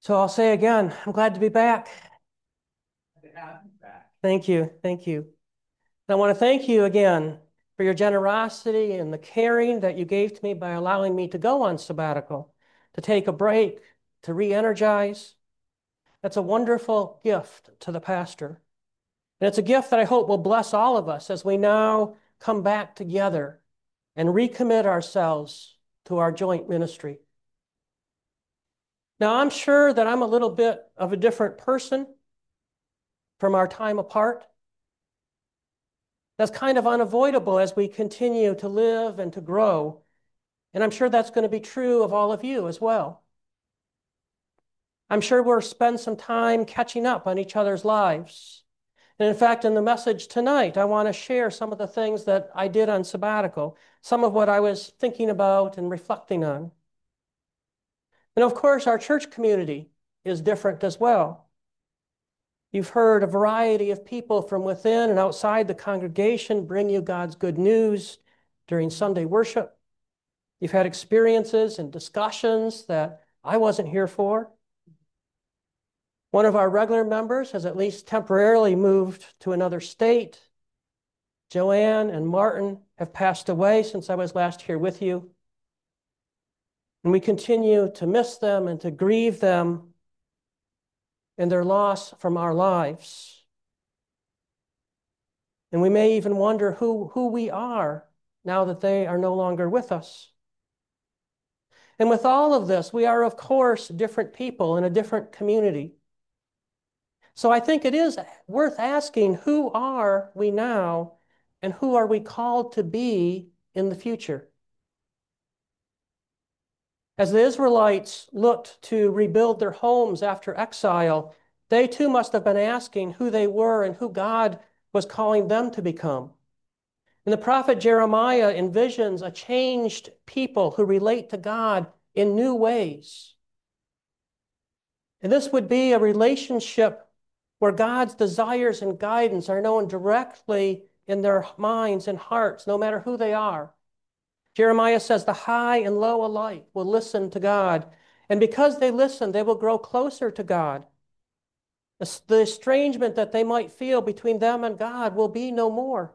So I'll say again, I'm glad to be back. Thank you. Thank you. And I want to thank you again for your generosity and the caring that you gave to me by allowing me to go on sabbatical, to take a break, to re-energize. That's a wonderful gift to the pastor. And it's a gift that I hope will bless all of us as we now come back together and recommit ourselves to our joint ministry. Now, I'm sure that I'm a little bit of a different person from our time apart. That's kind of unavoidable as we continue to live and to grow. And I'm sure that's going to be true of all of you as well. I'm sure we'll spend some time catching up on each other's lives. And in fact, in the message tonight, I want to share some of the things that I did on sabbatical, some of what I was thinking about and reflecting on. And of course, our church community is different as well. You've heard a variety of people from within and outside the congregation bring you God's good news during Sunday worship. You've had experiences and discussions that I wasn't here for. One of our regular members has at least temporarily moved to another state. Joanne and Martin have passed away since I was last here with you. And we continue to miss them and to grieve them and their loss from our lives. And we may even wonder who we are now that they are no longer with us. And with all of this, we are, of course, different people in a different community. So I think it is worth asking, who are we now and who are we called to be in the future? As the Israelites looked to rebuild their homes after exile, they too must have been asking who they were and who God was calling them to become. And the prophet Jeremiah envisions a changed people who relate to God in new ways. And this would be a relationship where God's desires and guidance are known directly in their minds and hearts, no matter who they are. Jeremiah says the high and low alike will listen to God. And because they listen, they will grow closer to God. The estrangement that they might feel between them and God will be no more.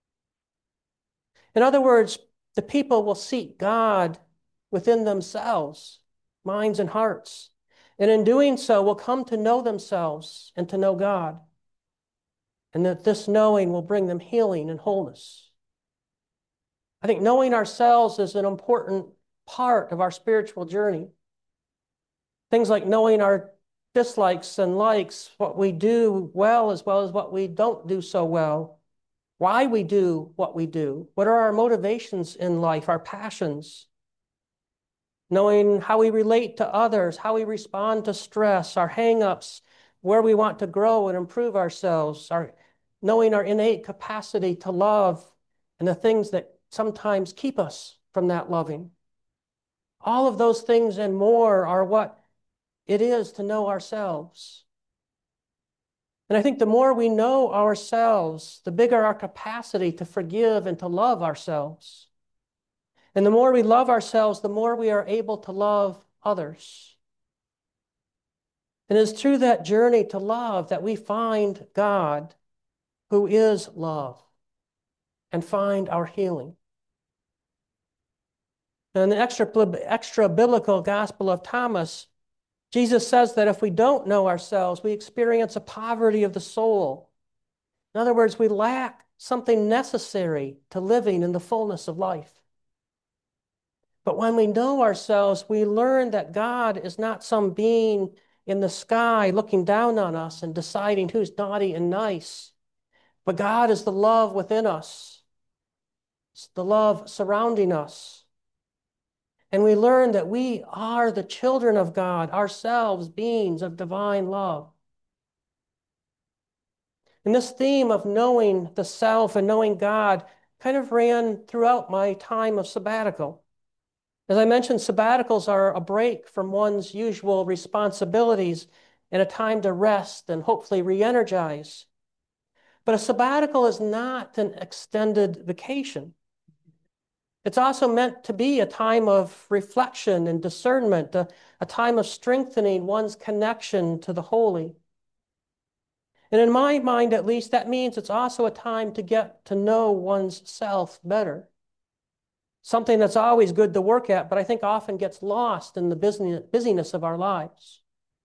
In other words, the people will seek God within themselves, minds and hearts. And in doing so, will come to know themselves and to know God. And that this knowing will bring them healing and wholeness. I think knowing ourselves is an important part of our spiritual journey. Things like knowing our dislikes and likes, what we do well as what we don't do so well, why we do what we do, what are our motivations in life, our passions, knowing how we relate to others, how we respond to stress, our hang-ups, where we want to grow and improve ourselves, knowing our innate capacity to love and the things that sometimes keep us from that loving. All of those things and more are what it is to know ourselves. And I think the more we know ourselves, the bigger our capacity to forgive and to love ourselves. And the more we love ourselves, the more we are able to love others. And it's through that journey to love that we find God, who is love, and find our healing. In the extra biblical Gospel of Thomas, Jesus says that if we don't know ourselves, we experience a poverty of the soul. In other words, we lack something necessary to living in the fullness of life. But when we know ourselves, we learn that God is not some being in the sky looking down on us and deciding who's naughty and nice. But God is the love within us. It's the love surrounding us. And we learn that we are the children of God, ourselves beings of divine love. And this theme of knowing the self and knowing God kind of ran throughout my time of sabbatical. As I mentioned, sabbaticals are a break from one's usual responsibilities and a time to rest and hopefully re-energize. But a sabbatical is not an extended vacation. It's also meant to be a time of reflection and discernment, a time of strengthening one's connection to the holy. And in my mind, at least, that means it's also a time to get to know one's self better. Something that's always good to work at, but I think often gets lost in the busyness of our lives.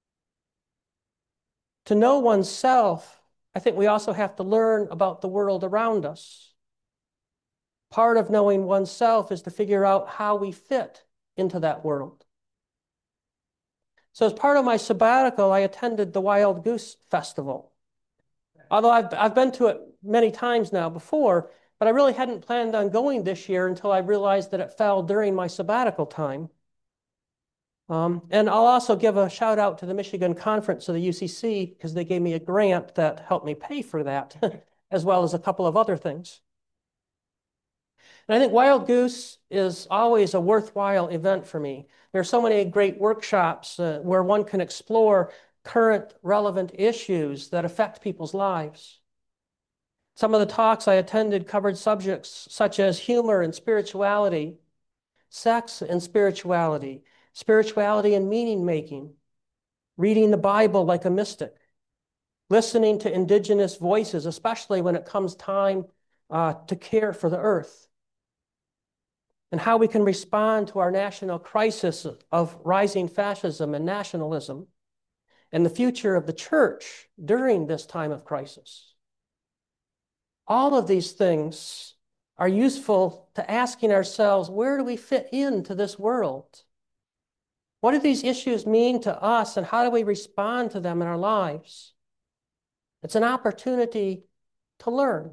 To know oneself, I think we also have to learn about the world around us. Part of knowing oneself is to figure out how we fit into that world. So as part of my sabbatical, I attended the Wild Goose Festival. Although I've been to it many times now before, but I really hadn't planned on going this year until I realized that it fell during my sabbatical time. And I'll also give a shout out to the Michigan Conference of the UCC because they gave me a grant that helped me pay for that, as well as a couple of other things. And I think Wild Goose is always a worthwhile event for me. There are so many great workshops where one can explore current relevant issues that affect people's lives. Some of the talks I attended covered subjects such as humor and spirituality, sex and spirituality, spirituality and meaning making, reading the Bible like a mystic, listening to indigenous voices, especially when it comes time to care for the earth, and how we can respond to our national crisis of rising fascism and nationalism, and the future of the church during this time of crisis. All of these things are useful to asking ourselves, where do we fit into this world? What do these issues mean to us, and how do we respond to them in our lives? It's an opportunity to learn.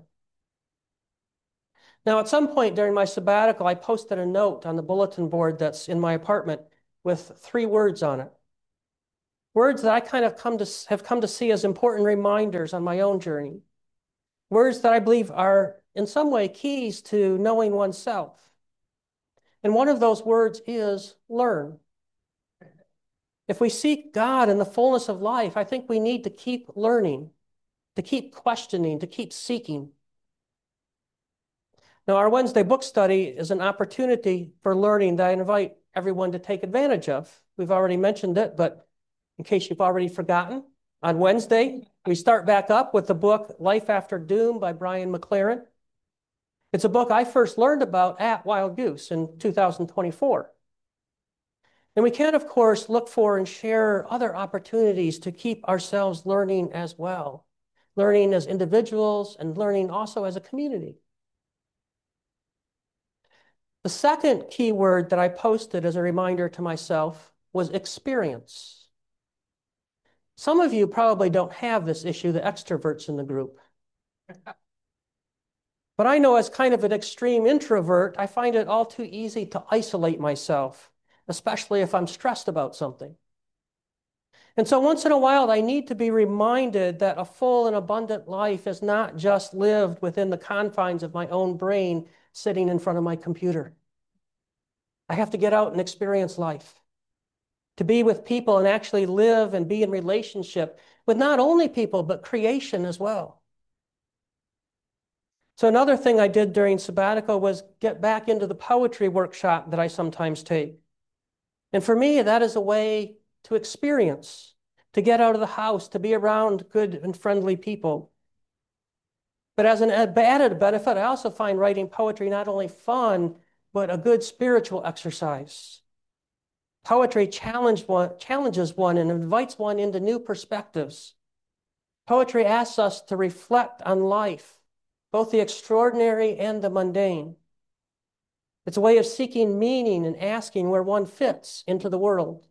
Now, at some point during my sabbatical, I posted a note on the bulletin board that's in my apartment with 3 words on it. Words that I kind of have come to see as important reminders on my own journey. Words that I believe are in some way keys to knowing oneself. And one of those words is learn. If we seek God in the fullness of life, I think we need to keep learning, to keep questioning, to keep seeking. Now, our Wednesday book study is an opportunity for learning that I invite everyone to take advantage of. We've already mentioned it, but in case you've already forgotten, on Wednesday, we start back up with the book Life After Doom by Brian McLaren. It's a book I first learned about at Wild Goose in 2024. And we can, of course, look for and share other opportunities to keep ourselves learning as well, learning as individuals and learning also as a community. The second key word that I posted as a reminder to myself was experience. Some of you probably don't have this issue, the extroverts in the group. But I know as kind of an extreme introvert, I find it all too easy to isolate myself, especially if I'm stressed about something. And so once in a while, I need to be reminded that a full and abundant life is not just lived within the confines of my own brain sitting in front of my computer. I have to get out and experience life, to be with people and actually live and be in relationship with not only people, but creation as well. So another thing I did during sabbatical was get back into the poetry workshop that I sometimes take. And for me, that is a way to experience, to get out of the house, to be around good and friendly people. But as an added benefit, I also find writing poetry not only fun, but a good spiritual exercise. Poetry challenges one and invites one into new perspectives. Poetry asks us to reflect on life, both the extraordinary and the mundane. It's a way of seeking meaning and asking where one fits into the world.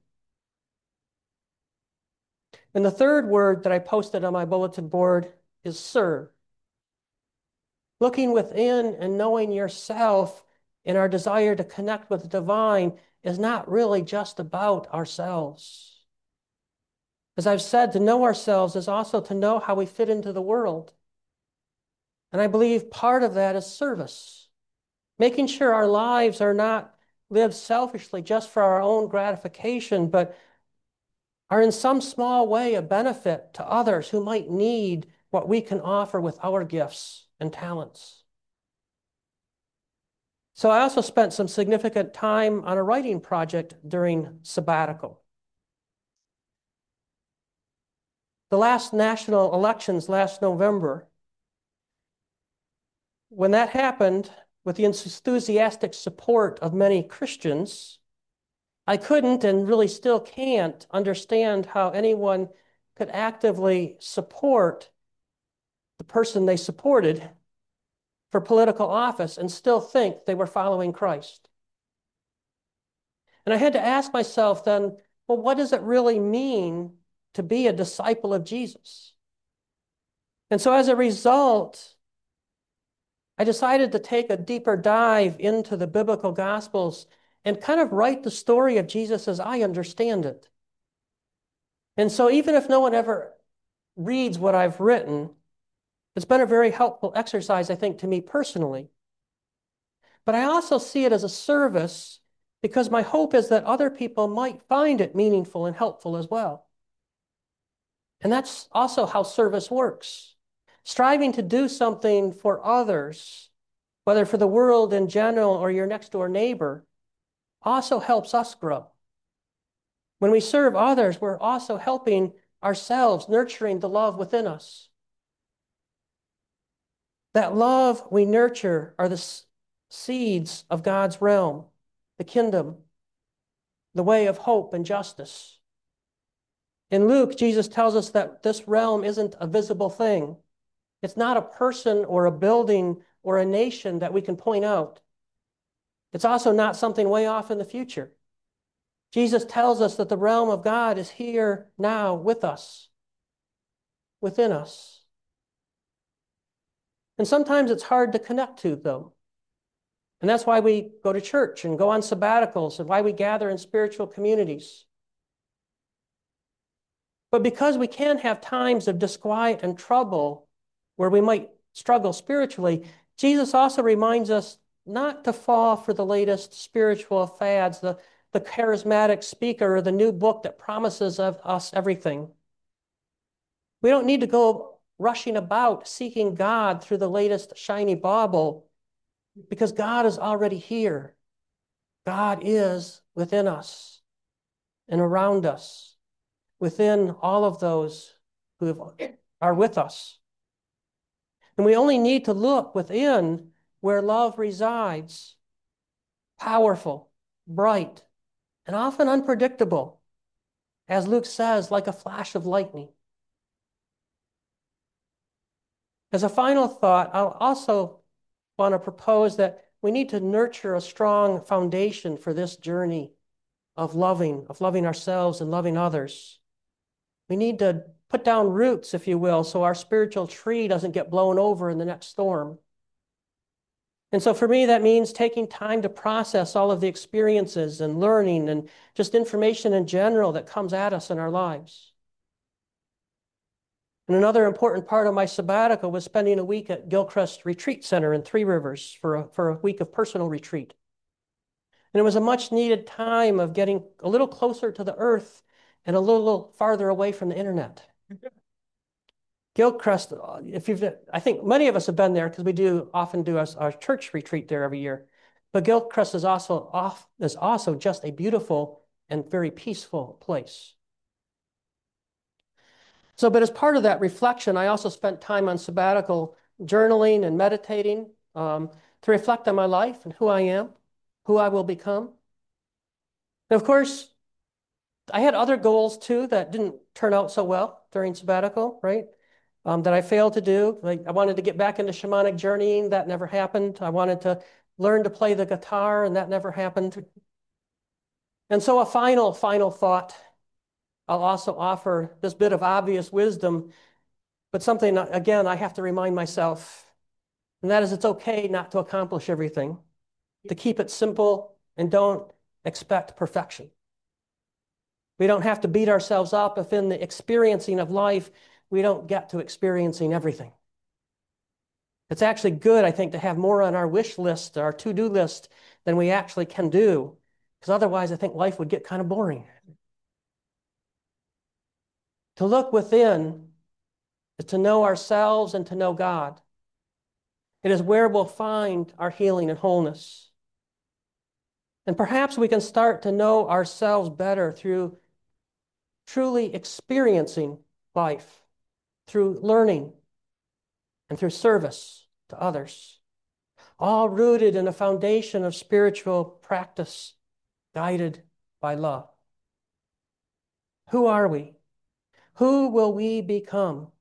And the third word that I posted on my bulletin board is serve. Looking within and knowing yourself and our desire to connect with the divine is not really just about ourselves. As I've said, to know ourselves is also to know how we fit into the world. And I believe part of that is service. Making sure our lives are not lived selfishly just for our own gratification, but are in some small way a benefit to others who might need what we can offer with our gifts and talents. So I also spent some significant time on a writing project during sabbatical. The last national elections last November, when that happened, with the enthusiastic support of many Christians, I couldn't and really still can't understand how anyone could actively support the person they supported for political office and still think they were following Christ. And I had to ask myself then, well, what does it really mean to be a disciple of Jesus? And so as a result, I decided to take a deeper dive into the biblical Gospels and kind of write the story of Jesus as I understand it. And so even if no one ever reads what I've written, it's been a very helpful exercise, I think, to me personally. But I also see it as a service because my hope is that other people might find it meaningful and helpful as well. And that's also how service works. Striving to do something for others, whether for the world in general or your next door neighbor, also helps us grow. When we serve others, we're also helping ourselves, nurturing the love within us. That love we nurture are the seeds of God's realm, the kingdom, the way of hope and justice. In Luke, Jesus tells us that this realm isn't a visible thing. It's not a person or a building or a nation that we can point out. It's also not something way off in the future. Jesus tells us that the realm of God is here now with us, within us. And sometimes it's hard to connect to, though. And that's why we go to church and go on sabbaticals and why we gather in spiritual communities. But because we can have times of disquiet and trouble where we might struggle spiritually, Jesus also reminds us not to fall for the latest spiritual fads, the charismatic speaker or the new book that promises of us everything. We don't need to go rushing about seeking God through the latest shiny bauble because God is already here. God is within us and around us, within all of those who are with us. And we only need to look within where love resides, powerful, bright, and often unpredictable, as Luke says, like a flash of lightning. As a final thought, I'll also want to propose that we need to nurture a strong foundation for this journey of loving ourselves and loving others. We need to put down roots, if you will, so our spiritual tree doesn't get blown over in the next storm. And so for me, that means taking time to process all of the experiences and learning and just information in general that comes at us in our lives. And another important part of my sabbatical was spending a week at Gilchrist Retreat Center in Three Rivers for a week of personal retreat. And it was a much needed time of getting a little closer to the earth and a little farther away from the internet. Gilchrist, I think many of us have been there because we often do our church retreat there every year. But Gilchrist is also just a beautiful and very peaceful place. So, but as part of that reflection, I also spent time on sabbatical journaling and meditating to reflect on my life and who I am, who I will become. And of course, I had other goals too that didn't turn out so well during sabbatical, right? That I failed to do. Like I wanted to get back into shamanic journeying. That never happened. I wanted to learn to play the guitar, and that never happened. And so a final thought, I'll also offer this bit of obvious wisdom, but something, again, I have to remind myself, and that is it's okay not to accomplish everything, to keep it simple and don't expect perfection. We don't have to beat ourselves up if in the experiencing of life, we don't get to experiencing everything. It's actually good, I think, to have more on our wish list, our to-do list, than we actually can do, because otherwise I think life would get kind of boring. To look within is to know ourselves and to know God. It is where we'll find our healing and wholeness. And perhaps we can start to know ourselves better through truly experiencing life, through learning, and through service to others, all rooted in a foundation of spiritual practice guided by love. Who are we? Who will we become